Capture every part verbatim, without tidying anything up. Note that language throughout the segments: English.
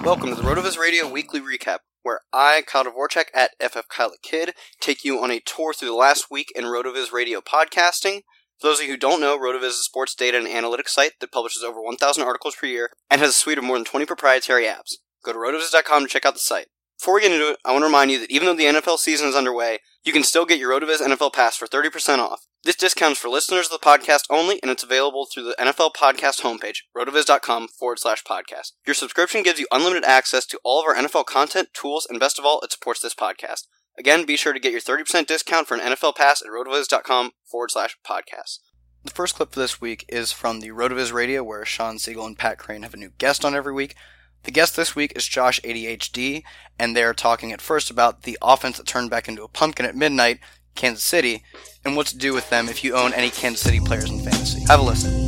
Welcome to the RotoViz Radio Weekly Recap, where I, Kyle Dvorak at F F Kyle the Kid, take you on a tour through the last week in RotoViz Radio podcasting. For those of you who don't know, RotoViz is a sports data and analytics site that publishes over one thousand articles per year and has a suite of more than twenty proprietary apps. Go to rotoviz dot com to check out the site. Before we get into it, I want to remind you that even though the N F L season is underway, you can still get your RotoViz N F L Pass for thirty percent off. This discount is for listeners of the podcast only, and it's available through the N F L Podcast homepage, rotoviz dot com forward slash podcast. Your subscription gives you unlimited access to all of our N F L content, tools, and best of all, it supports this podcast. Again, be sure to get your thirty percent discount for an N F L Pass at rotoviz dot com forward slash podcast. The first clip for this week is from the RotoViz Radio, where Sean Siegel and Pat Crane have a new guest on every week. The guest this week is Josh A D H D, and they're talking at first about the offense that turned back into a pumpkin at midnight, Kansas City, and what to do with them if you own any Kansas City players in fantasy. Have a listen.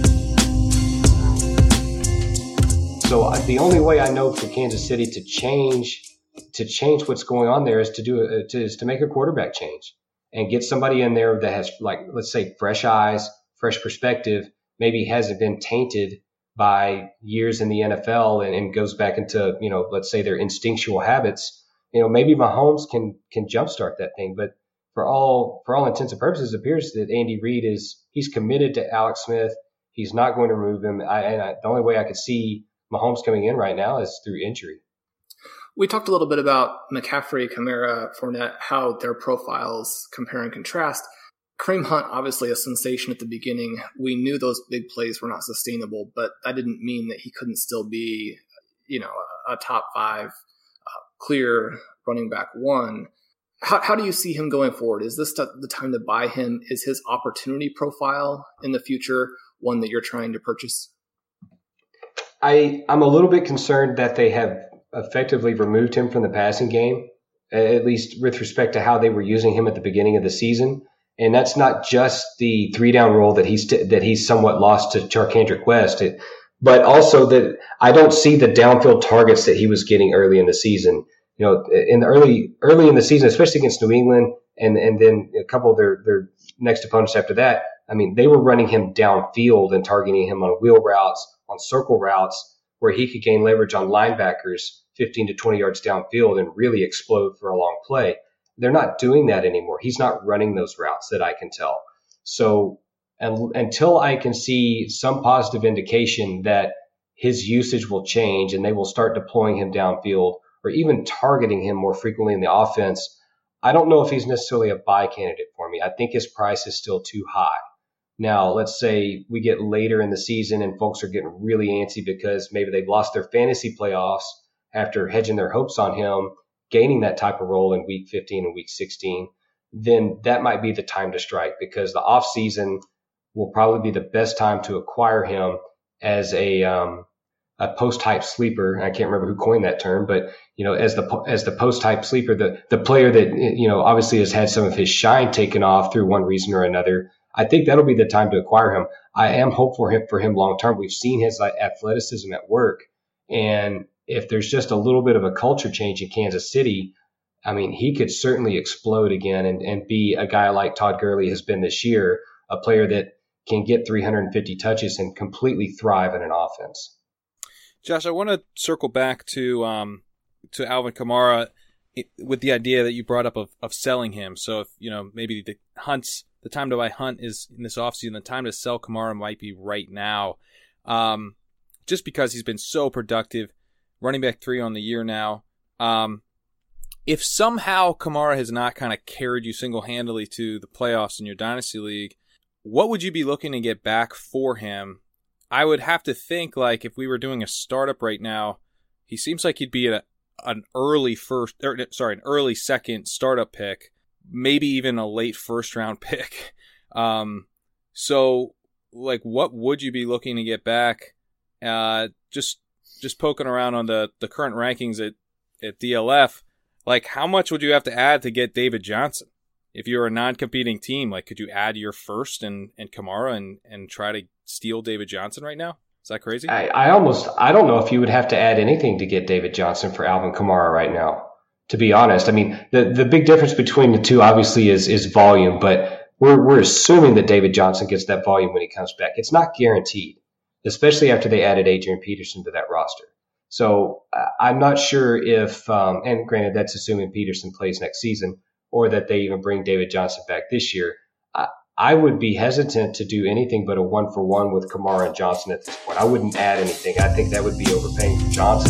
So the only way I know for Kansas City to change to change what's going on there is to do a, to, is to make a quarterback change and get somebody in there that has, like, let's say, fresh eyes, fresh perspective, maybe hasn't been tainted by years in the N F L and, and goes back into, you know, let's say their instinctual habits. You know, maybe Mahomes can can jumpstart that thing. But for all for all intents and purposes, it appears that Andy Reid is he's committed to Alex Smith. He's not going to remove him. I, and I, the only way I could see Mahomes coming in right now is through injury. We talked a little bit about McCaffrey, Kamara, Fournette, how their profiles compare and contrast. Kareem Hunt, obviously a sensation at the beginning. We knew those big plays were not sustainable, but that didn't mean that he couldn't still be, you know, a, a top five uh, clear running back one. How, how do you see him going forward? Is this the time to buy him? Is his opportunity profile in the future one that you're trying to purchase? I, I'm a little bit concerned that they have effectively removed him from the passing game, at least with respect to how they were using him at the beginning of the season. And that's not just the three down role that he's t- that he's somewhat lost to Charcandrick West, it, but also that I don't see the downfield targets that he was getting early in the season. You know, in the early early in the season, especially against New England, and and then a couple of their their next opponents after that. I mean, they were running him downfield and targeting him on wheel routes, on circle routes, where he could gain leverage on linebackers fifteen to twenty yards downfield and really explode for a long play. They're not doing that anymore. He's not running those routes that I can tell. So and, until I can see some positive indication that his usage will change and they will start deploying him downfield or even targeting him more frequently in the offense, I don't know if he's necessarily a buy candidate for me. I think his price is still too high. Now, let's say we get later in the season and folks are getting really antsy because maybe they've lost their fantasy playoffs after hedging their hopes on him gaining that type of role in week fifteen and week sixteen, then that might be the time to strike, because the off season will probably be the best time to acquire him as a um, a post hype sleeper. I can't remember who coined that term, but you know, as the as the post hype sleeper, the the player that, you know, obviously has had some of his shine taken off through one reason or another. I think that'll be the time to acquire him. I am hopeful for him for him long term. We've seen his like, athleticism at work, and if there's just a little bit of a culture change in Kansas City, I mean, he could certainly explode again and, and be a guy like Todd Gurley has been this year, a player that can get three hundred fifty touches and completely thrive in an offense. Josh, I want to circle back to um, to Alvin Kamara with the idea that you brought up of, of selling him. So if, you know, maybe the Hunt's, the time to buy Hunt is in this offseason, the time to sell Kamara might be right now, um, just because he's been so productive. Running back three on the year now. Um, if somehow Kamara has not kind of carried you single-handedly to the playoffs in your Dynasty League, what would you be looking to get back for him? I would have to think, like, if we were doing a startup right now, he seems like he'd be a, an early first, or, sorry, an early second startup pick, maybe even a late first-round pick. Um, so, like, what would you be looking to get back? Uh, just... Just poking around on the, the current rankings at, at D L F, like, how much would you have to add to get David Johnson? If you're a non-competing team, like, could you add your first and, and Kamara and, and try to steal David Johnson right now? Is that crazy? I, I almost, I don't know if you would have to add anything to get David Johnson for Alvin Kamara right now, to be honest. I mean, the, the big difference between the two obviously is, is volume, but we're, we're assuming that David Johnson gets that volume when he comes back. It's not guaranteed, especially after they added Adrian Peterson to that roster. So uh, I'm not sure if, um, and granted, that's assuming Peterson plays next season, or that they even bring David Johnson back this year. I, I would be hesitant to do anything but a one for one with Kamara and Johnson at this point. I wouldn't add anything. I think that would be overpaying for Johnson.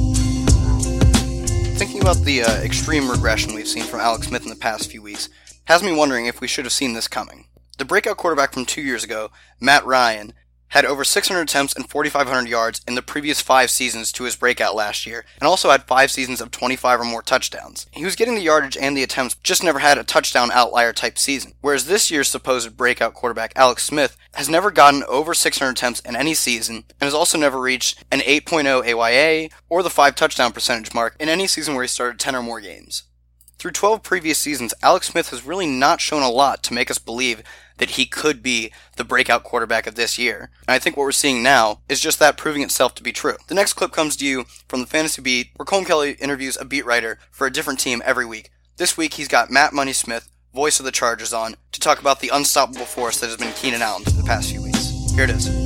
Thinking about the uh, extreme regression we've seen from Alex Smith in the past few weeks has me wondering if we should have seen this coming. The breakout quarterback from two years ago, Matt Ryan, had over six hundred attempts and forty-five hundred yards in the previous five seasons to his breakout last year, and also had five seasons of twenty-five or more touchdowns. He was getting the yardage and the attempts, just never had a touchdown outlier type season. Whereas this year's supposed breakout quarterback, Alex Smith, has never gotten over six hundred attempts in any season, and has also never reached an eight point oh A Y A or the five touchdown percentage mark in any season where he started ten or more games. Through twelve previous seasons, Alex Smith has really not shown a lot to make us believe that he could be the breakout quarterback of this year. And I think what we're seeing now is just that proving itself to be true. The next clip comes to you from the Fantasy Beat, where Colm Kelly interviews a beat writer for a different team every week. This week, he's got Matt Money Smith, voice of the Chargers, on to talk about the unstoppable force that has been Keenan Allen for the past few weeks. Here it is.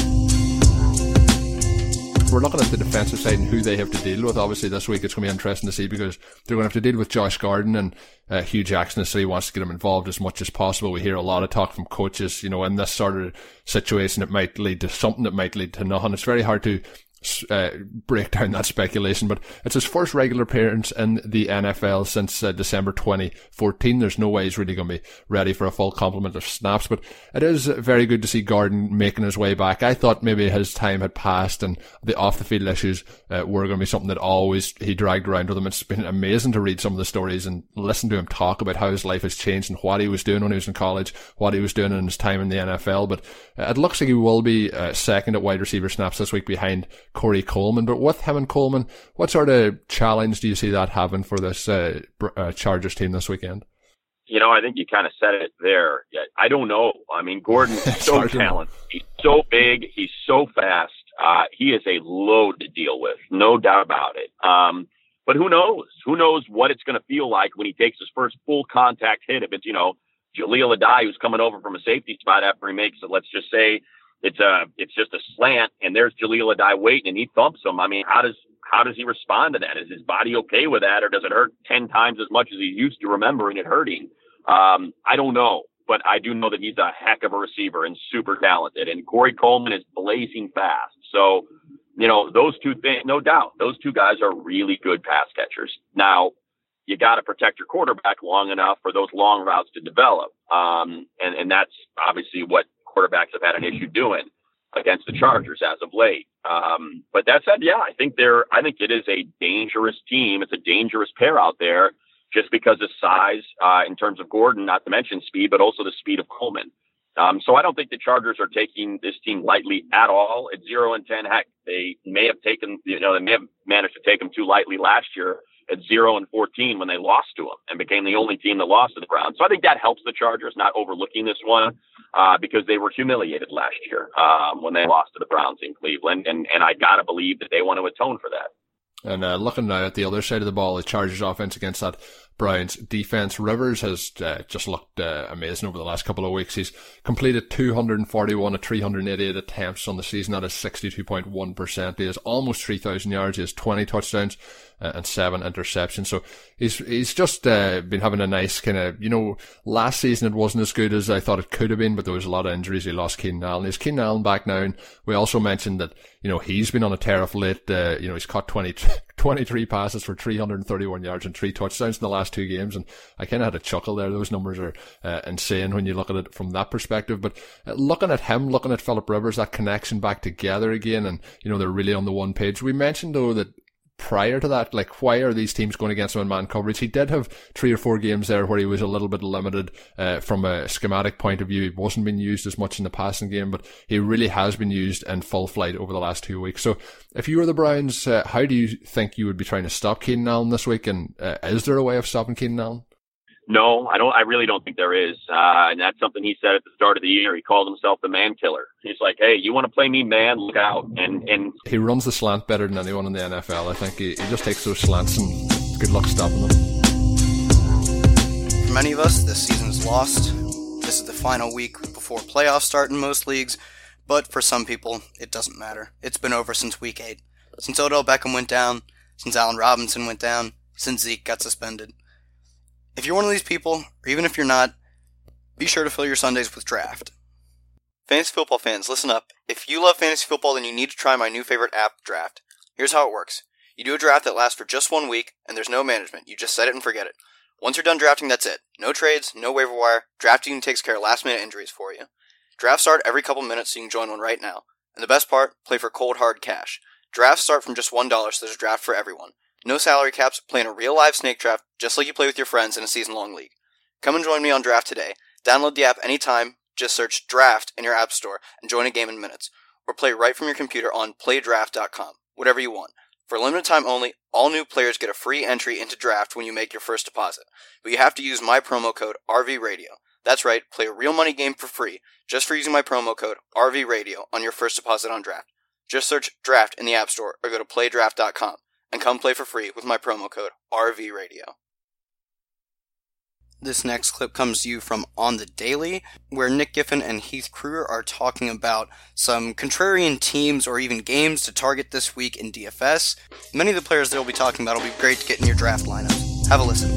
We're looking at the defensive side and who they have to deal with. Obviously, this week it's going to be interesting to see because they're going to have to deal with Josh Gordon, and uh, Hugh Jackson has said he wants to get him involved as much as possible. We hear a lot of talk from coaches, you know, in this sort of situation, it might lead to something, that might lead to nothing. It's very hard to Uh, break down that speculation, but it's his first regular appearance in the N F L since uh, December twenty fourteen. There's no way he's really going to be ready for a full complement of snaps, but it is very good to see Gordon making his way back. I thought maybe his time had passed and the off-the-field issues uh, were going to be something that always he dragged around with him. It's been amazing to read some of the stories and listen to him talk about how his life has changed and what he was doing when he was in college, what he was doing in his time in the N F L, but uh, it looks like he will be uh, second at wide receiver snaps this week behind Corey Coleman. But with him and Coleman, what sort of challenge do you see that having for this uh, uh, Chargers team this weekend? You know, I think you kind of said it there. I don't know. I mean, Gordon is so talented. He's so big. He's so fast. Uh, he is a load to deal with, no doubt about it. Um, but who knows? Who knows what it's going to feel like when he takes his first full contact hit? If it's, you know, Jaleel Adai who's coming over from a safety spot after he makes it, let's just say, It's a, it's just a slant, and there's Jaleel Adai waiting, and he thumps him. I mean, how does how does he respond to that? Is his body okay with that, or does it hurt ten times as much as he's used to remembering it hurting? Um, I don't know, but I do know that he's a heck of a receiver and super talented, and Corey Coleman is blazing fast. So, you know, those two things, no doubt, those two guys are really good pass catchers. Now, you got to protect your quarterback long enough for those long routes to develop, um, and and that's obviously what quarterbacks have had an issue doing against the Chargers as of late. Um, but that said, yeah, I think they're, I think it is a dangerous team. It's a dangerous pair out there just because of size, uh, in terms of Gordon, not to mention speed, but also the speed of Coleman. Um, so I don't think the Chargers are taking this team lightly at all. At zero and ten, heck, they may have taken, you know, they may have managed to take them too lightly last year at zero and fourteen when they lost to them and became the only team that lost to the Browns. So I think that helps the Chargers not overlooking this one, uh, because they were humiliated last year, um, when they lost to the Browns in Cleveland. And, and I gotta believe that they want to atone for that. And uh, looking now at the other side of the ball, the Chargers offense against that Browns defense, Rivers has uh, just looked uh, amazing over the last couple of weeks. He's completed two hundred forty-one of three hundred eighty-eight attempts on the season. That is sixty-two point one percent. He has almost three thousand yards. He has twenty touchdowns uh, and seven interceptions. So he's he's just uh, been having a nice kind of, you know, last season it wasn't as good as I thought it could have been, but there was a lot of injuries. He lost Keenan Allen. He's Keenan Allen back now, and we also mentioned that, you know, he's been on a tear of late. Uh, you know, he's caught twenty, twenty-three passes for three hundred thirty-one yards and three touchdowns in the last two games, and I kind of had a chuckle there. Those numbers are uh, insane when you look at it from that perspective. But uh, looking at him, looking at Philip Rivers, that connection back together again, and, you know, they're really on the one page. We mentioned, though, that prior to that, like, why are these teams going against him in man coverage? He did have three or four games there where he was a little bit limited uh, from a schematic point of view. He wasn't being used as much in the passing game, but he really has been used in full flight over the last two weeks. So if you were the Browns, uh, how do you think you would be trying to stop Keenan Allen this week? And uh, is there a way of stopping Keenan Allen? No, I don't. I really don't think there is. Uh, and that's something he said at the start of the year. He called himself the man killer. He's like, hey, you want to play me man? Look out. And and he runs the slant better than anyone in the N F L. I think he, he just takes those slants, and good luck stopping them. For many of us, this season is lost. This is the final week before playoffs start in most leagues. But for some people, it doesn't matter. It's been over since week eight. since Odell Beckham went down, since Allen Robinson went down, since Zeke got suspended. If you're one of these people, or even if you're not, be sure to fill your Sundays with Draft. Fantasy football fans, listen up. If you love fantasy football, then you need to try my new favorite app, Draft. Here's how it works. You do a draft that lasts for just one week, and there's no management. You just set it and forget it. Once you're done drafting, that's it. No trades, no waiver wire. Draft even takes care of last-minute injuries for you. Drafts start every couple minutes, so you can join one right now. And the best part, play for cold, hard cash. Drafts start from just one dollar, so there's a draft for everyone. No salary caps, play in a real live snake draft, just like you play with your friends in a season-long league. Come and join me on Draft today. Download the app anytime, just search Draft in your app store, and join a game in minutes. Or play right from your computer on play draft dot com. Whatever you want. For a limited time only, all new players get a free entry into Draft when you make your first deposit. But you have to use my promo code R V Radio. That's right, play a real money game for free, just for using my promo code R V Radio on your first deposit on Draft. Just search Draft in the App Store or go to play draft dot com and come play for free with my promo code R V Radio. This next clip comes to you from On the Daily, where Nick Giffen and Heath Kruger are talking about some contrarian teams or even games to target this week in D F S. Many of the players they'll be talking about will be great to get in your draft lineup. Have a listen.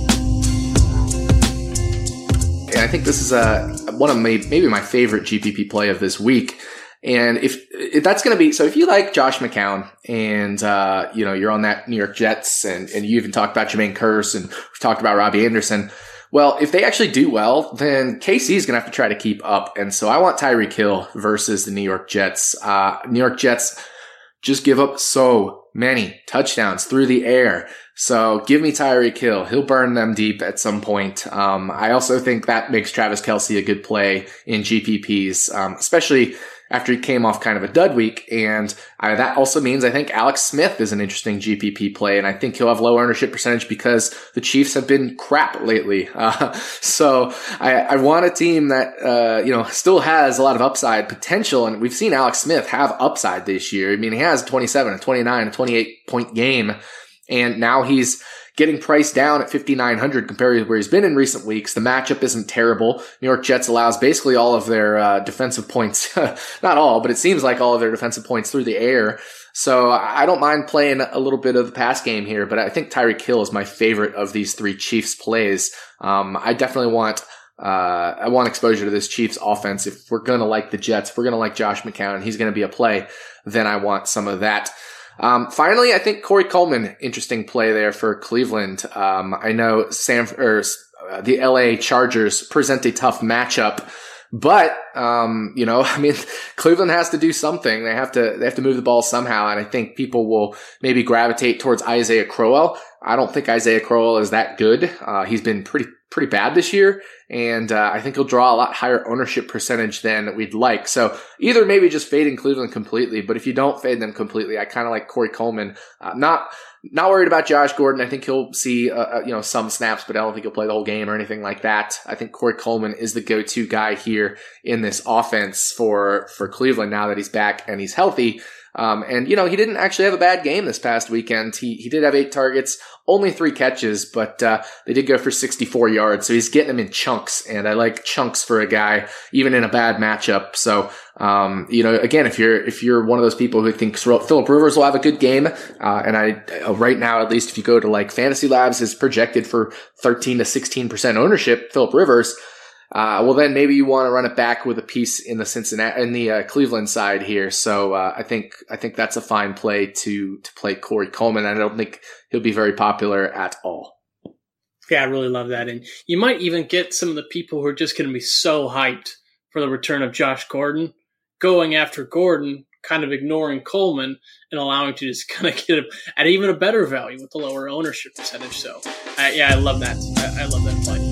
And I think this is uh, one of my, maybe my favorite G P P play of this week. And if, if that's going to be, so if you like Josh McCown and, uh, you know, you're on that New York Jets and, and you even talked about Jermaine Kearse and we've talked about Robbie Anderson. Well, if they actually do well, then K C is going to have to try to keep up. And so I want Tyreek Hill versus the New York Jets. Uh, New York Jets just give up so many touchdowns through the air. So give me Tyreek Hill. He'll burn them deep at some point. Um, I also think that makes Travis Kelce a good play in G P Ps, um, especially after he came off kind of a dud week. And uh, that also means I think Alex Smith is an interesting G P P play. And I think he'll have low ownership percentage because the Chiefs have been crap lately. Uh, so I, I want a team that, uh, you know, still has a lot of upside potential. And we've seen Alex Smith have upside this year. I mean, he has twenty-seven, a twenty-nine, a twenty-eight point game. And now he's getting priced down at fifty-nine hundred compared to where he's been in recent weeks. The matchup isn't terrible. New York Jets allows basically all of their uh, defensive points, not all, but it seems like all of their defensive points through the air. So I don't mind playing a little bit of the pass game here, but I think Tyreek Hill is my favorite of these three Chiefs plays. Um, I definitely want uh, I want exposure to this Chiefs offense. If we're going to like the Jets, if we're going to like Josh McCown, and he's going to be a play, then I want some of that. Um, finally, I think Corey Coleman, interesting play there for Cleveland. Um, I know San, or, uh, the L A Chargers present a tough matchup, but, um, you know, I mean, Cleveland has to do something. They have to, they have to move the ball somehow. And I think people will maybe gravitate towards Isaiah Crowell. I don't think Isaiah Crowell is that good. Uh, he's been pretty, pretty bad this year. And, uh, I think he'll draw a lot higher ownership percentage than we'd like. So either maybe just fading Cleveland completely, but if you don't fade them completely, I kind of like Corey Coleman. Uh, not, not worried about Josh Gordon. I think he'll see, uh, you know, some snaps, but I don't think he'll play the whole game or anything like that. I think Corey Coleman is the go-to guy here in this offense for, for Cleveland now that he's back and he's healthy. Um, and, you know, he didn't actually have a bad game this past weekend. He, he did have eight targets, only three catches, but, uh, they did go for sixty-four yards. So he's getting them in chunks, and I like chunks for a guy, even in a bad matchup. So, um, you know, again, if you're, if you're one of those people who thinks Phillip Rivers will have a good game, uh, and I, uh, right now, at least if you go to like Fantasy Labs is projected for thirteen to sixteen percent ownership, Phillip Rivers. Uh, well, then maybe you want to run it back with a piece in the Cincinnati, in the uh, Cleveland side here. So, uh, I think, I think that's a fine play to, to play Corey Coleman. I don't think he'll be very popular at all. Yeah, I really love that. And you might even get some of the people who are just going to be so hyped for the return of Josh Gordon, going after Gordon, kind of ignoring Coleman and allowing to just kind of get him at even a better value with the lower ownership percentage. So, uh, yeah, I love that. I, I love that play.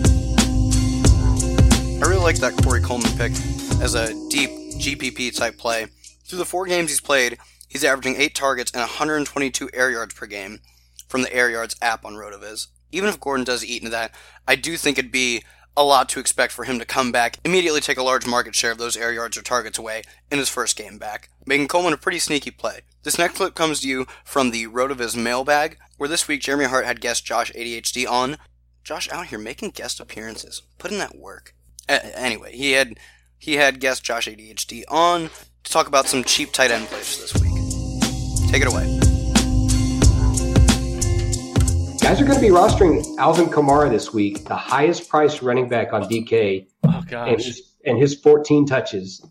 I really like that Corey Coleman pick as a deep G P P type play. Through the four games he's played, he's averaging eight targets and one hundred twenty-two air yards per game from the Air Yards app on RotoViz. Even if Gordon does eat into that, I do think it'd be a lot to expect for him to come back, immediately take a large market share of those air yards or targets away in his first game back, making Coleman a pretty sneaky play. This next clip comes to you from the RotoViz mailbag, where this week Jeremy Hart had guest Josh A D H D on. Josh out here making guest appearances, put in that work. Uh, anyway, he had he had guest Josh A D H D on to talk about some cheap tight end plays this week. Take it away. Guys are going to be rostering Alvin Kamara this week, the highest priced running back on D K. Oh, gosh. And his, and his fourteen touches.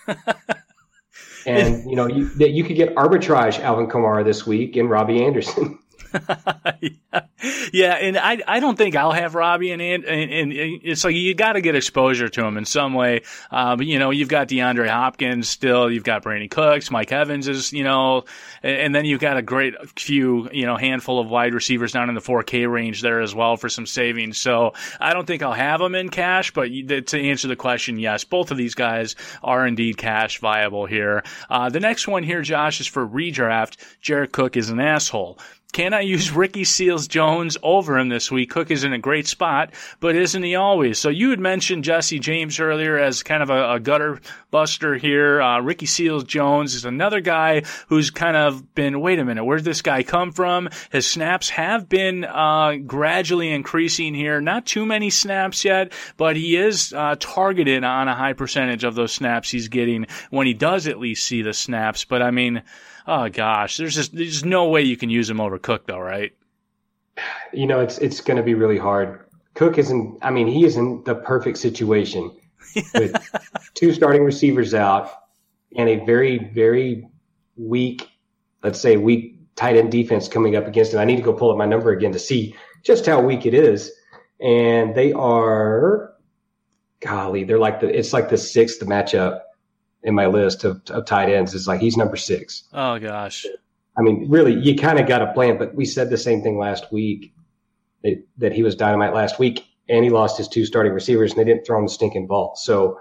And, you know, you, that you could get arbitrage Alvin Kamara this week in Robbie Anderson. yeah. yeah, and I I don't think I'll have Robbie, and and, and it's like you got to get exposure to him in some way. Uh, but you know, you've got DeAndre Hopkins still, you've got Brandon Cooks, Mike Evans is, you know, and, and then you've got a great few, you know, handful of wide receivers down in the four K range there as well for some savings. So I don't think I'll have them in cash, but to answer the question, yes, both of these guys are indeed cash viable here. Uh, the next one here, Josh, is for redraft. Jared Cook is an asshole. Can I use Ricky Seals-Jones over him this week? Cook is in a great spot, but isn't he always? So you had mentioned Jesse James earlier as kind of a, a gutter buster here. Uh, Ricky Seals-Jones is another guy who's kind of been, wait a minute, where'd this guy come from? His snaps have been uh, gradually increasing here. Not too many snaps yet, but he is uh, targeted on a high percentage of those snaps he's getting when he does at least see the snaps. But I mean, oh gosh, there's just there's no way you can use him over Cook though, right? You know, it's it's going to be really hard. Cook isn't. I mean, he is in the perfect situation with two starting receivers out and a very very weak, let's say weak tight end defense coming up against him. I need to go pull up my number again to see just how weak it is. And they are, golly, they're like the it's like the sixth matchup in my list of, of tight ends. It's like he's number six. Oh gosh. I mean, really, you kind of got a plan, but we said the same thing last week that, that he was dynamite last week, and he lost his two starting receivers, and they didn't throw him the stinking ball. So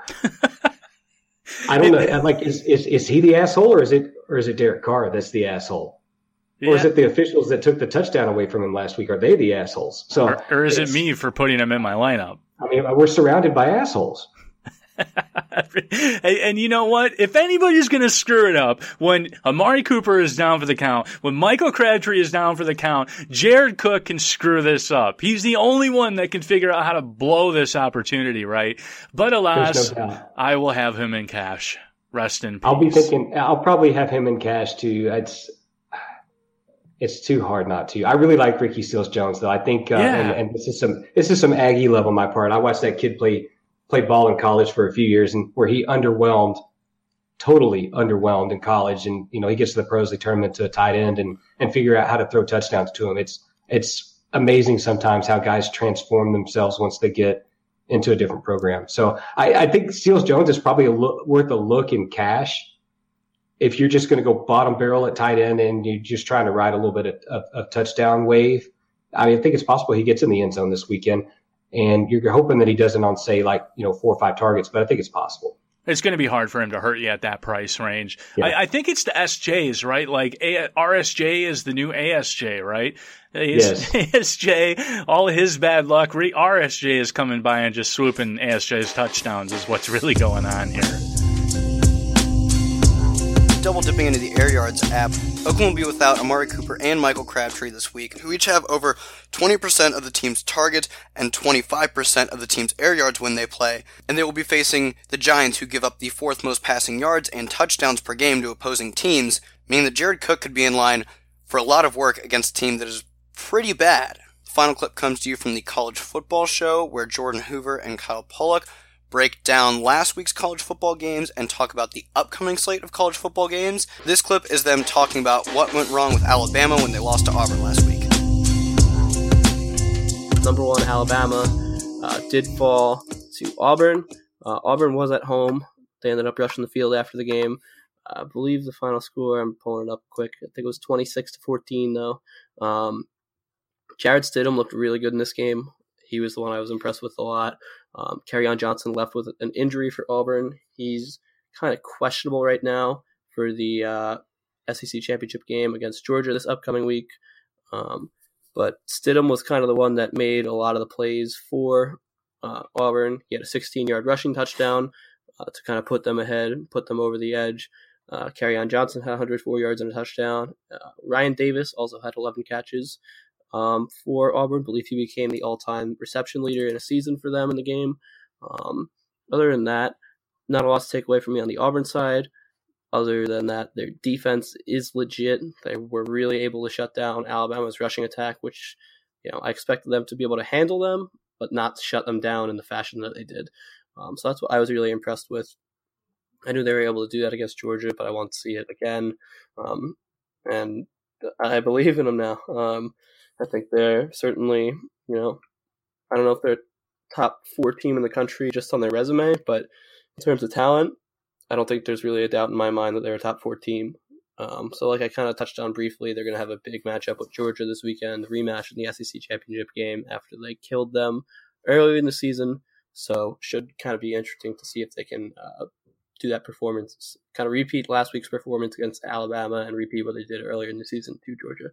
I don't know. Like, is, is is he the asshole, or is it or is it Derek Carr that's the asshole, yeah. Or is it the officials that took the touchdown away from him last week? Are they the assholes? So, or, or is it me for putting him in my lineup? I mean, we're surrounded by assholes. and, and you know what? If anybody's going to screw it up, when Amari Cooper is down for the count, when Michael Crabtree is down for the count, Jared Cook can screw this up. He's the only one that can figure out how to blow this opportunity, right? But alas, no I will have him in cash. Rest in peace. I'll be thinking, I'll probably have him in cash too. It's, it's too hard not to. I really like Ricky Seals-Jones though. I think, uh, yeah. and, and this is some, this is some Aggie love on my part. I watched that kid play played ball in college for a few years, and where he underwhelmed, totally underwhelmed in college. And, you know, he gets to the pros, they turn him into a tight end and, and figure out how to throw touchdowns to him. It's, it's amazing sometimes how guys transform themselves once they get into a different program. So I, I think Seals-Jones is probably a look, worth a look in cash. If you're just going to go bottom barrel at tight end and you're just trying to ride a little bit of, of, of touchdown wave, I mean, I think it's possible he gets in the end zone this weekend. And you're hoping that he doesn't on, say, like, you know, four or five targets, but I think it's possible. It's going to be hard for him to hurt you at that price range. Yeah. I, I think it's the S Js, right? Like a- R S J is the new A S J, right? Yes. A S J, all his bad luck. R S J is coming by and just swooping A S J's touchdowns is what's really going on here. Double dipping into the Air Yards app, Oakland will be without Amari Cooper and Michael Crabtree this week, who each have over twenty percent of the team's targets and twenty-five percent of the team's air yards when they play, and they will be facing the Giants, who give up the fourth most passing yards and touchdowns per game to opposing teams, meaning that Jared Cook could be in line for a lot of work against a team that is pretty bad. The final clip comes to you from the College Football Show, where Jordan Hoover and Kyle Pollock break down last week's college football games and talk about the upcoming slate of college football games. This clip is them talking about what went wrong with Alabama when they lost to Auburn last week. Number one, Alabama uh, did fall to Auburn. Uh, Auburn was at home. They ended up rushing the field after the game. I believe the final score, I'm pulling it up quick, I think it was twenty-six to fourteen though. Um, Jared Stidham looked really good in this game. He was the one I was impressed with a lot. Um, Kerryon Johnson left with an injury for Auburn. He's kind of questionable right now for the uh, S E C championship game against Georgia this upcoming week. Um, but Stidham was kind of the one that made a lot of the plays for uh, Auburn. He had a sixteen-yard rushing touchdown uh, to kind of put them ahead, put them over the edge. Uh, Kerryon Johnson had one hundred four yards and a touchdown. Uh, Ryan Davis also had eleven catches. Um, for Auburn, I believe he became the all-time reception leader in a season for them in the game. Um, other than that, not a lot to take away from me on the Auburn side. other than that, their defense is legit. They were really able to shut down Alabama's rushing attack, which, you know, I expected them to be able to handle them, but not shut them down in the fashion that they did. Um, so that's what I was really impressed with. I knew they were able to do that against Georgia, but I want to see it again. Um, and I believe in them now. Um, I think they're certainly, you know, I don't know if they're top four team in the country just on their resume, but in terms of talent, I don't think there's really a doubt in my mind that they're a top four team. Um, so like I kind of touched on briefly, they're going to have a big matchup with Georgia this weekend, rematch in the S E C championship game after they killed them earlier in the season. So should kind of be interesting to see if they can uh, do that performance, kind of repeat last week's performance against Alabama and repeat what they did earlier in the season to Georgia.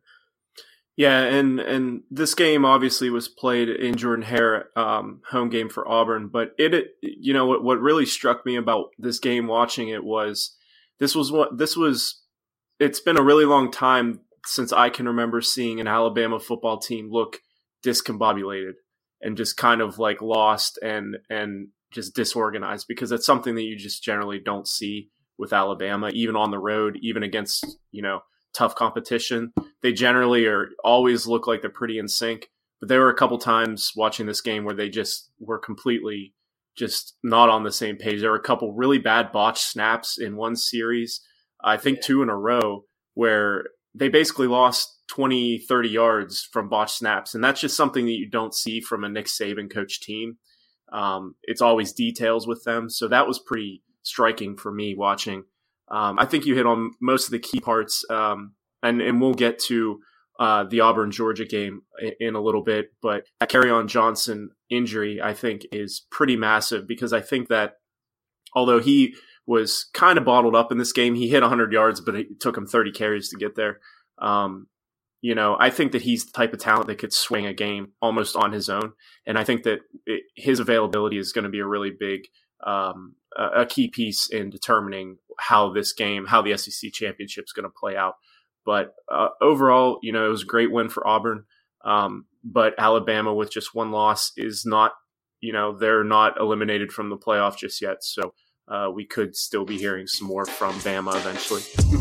Yeah, and, and this game obviously was played in Jordan-Hare, um, home game for Auburn. But it, it, you know, what what really struck me about this game, watching it, was this was what this was. It's been a really long time since I can remember seeing an Alabama football team look discombobulated and just kind of like lost and and just disorganized, because that's something that you just generally don't see with Alabama, even on the road, even against, you know, tough competition. They generally are always look like they're pretty in sync, but there were a couple times watching this game where they just were completely just not on the same page. There were a couple really bad botched snaps in one series, I think two in a row, where they basically lost twenty, thirty yards from botched snaps. And that's just something that you don't see from a Nick Saban coach team. Um, it's always details with them. So that was pretty striking for me watching. Um, I think you hit on most of the key parts, um, and, and we'll get to uh, the Auburn-Georgia game in, in a little bit. But that Kerryon Johnson injury, I think, is pretty massive, because I think that although he was kind of bottled up in this game, he hit one hundred yards, but it took him thirty carries to get there. Um, you know, I think that he's the type of talent that could swing a game almost on his own. And I think that it, his availability is going to be a really big um, a key piece in determining how this game, how the S E C championship is going to play out. But uh, overall, you know, it was a great win for Auburn. Um, but Alabama with just one loss is not, you know, they're not eliminated from the playoff just yet. So uh, we could still be hearing some more from Bama eventually.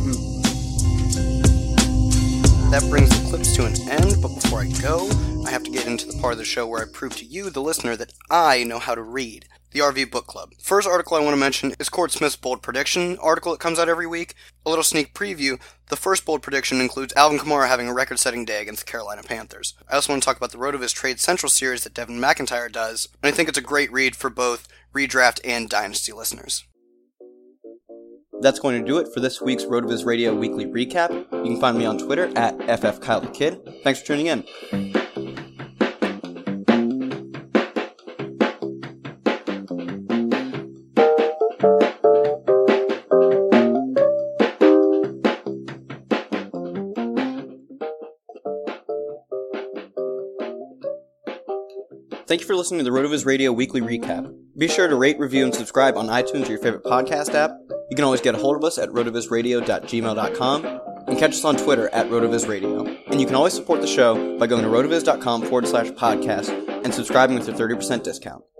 That brings the clips to an end, but before I go, I have to get into the part of the show where I prove to you, the listener, that I know how to read. The R V Book Club. First article I want to mention is Cord Smith's Bold Prediction article that comes out every week. A little sneak preview. The first bold prediction includes Alvin Kamara having a record-setting day against the Carolina Panthers. I also want to talk about the RotoViz Trade Central series that Devin McIntyre does, and I think it's a great read for both redraft and dynasty listeners. That's going to do it for this week's RotoViz Radio Weekly Recap. You can find me on Twitter at F F Kyle the Kid. Thanks for tuning in. Thank you for listening to the RotoViz Radio Weekly Recap. Be sure to rate, review, and subscribe on iTunes or your favorite podcast app. You can always get a hold of us at rotovizradio dot gmail dot com and catch us on Twitter at rotovizradio. And you can always support the show by going to rotoviz dot com forward slash podcast and subscribing with a thirty percent discount.